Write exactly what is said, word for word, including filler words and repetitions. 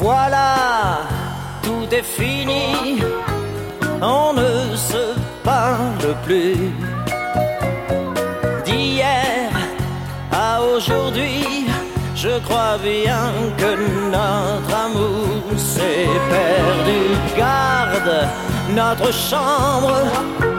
Voilà, tout est fini, on ne se parle plus. D'hier à aujourd'hui, je crois bien que notre amour s'est perdu. Garde notre chambre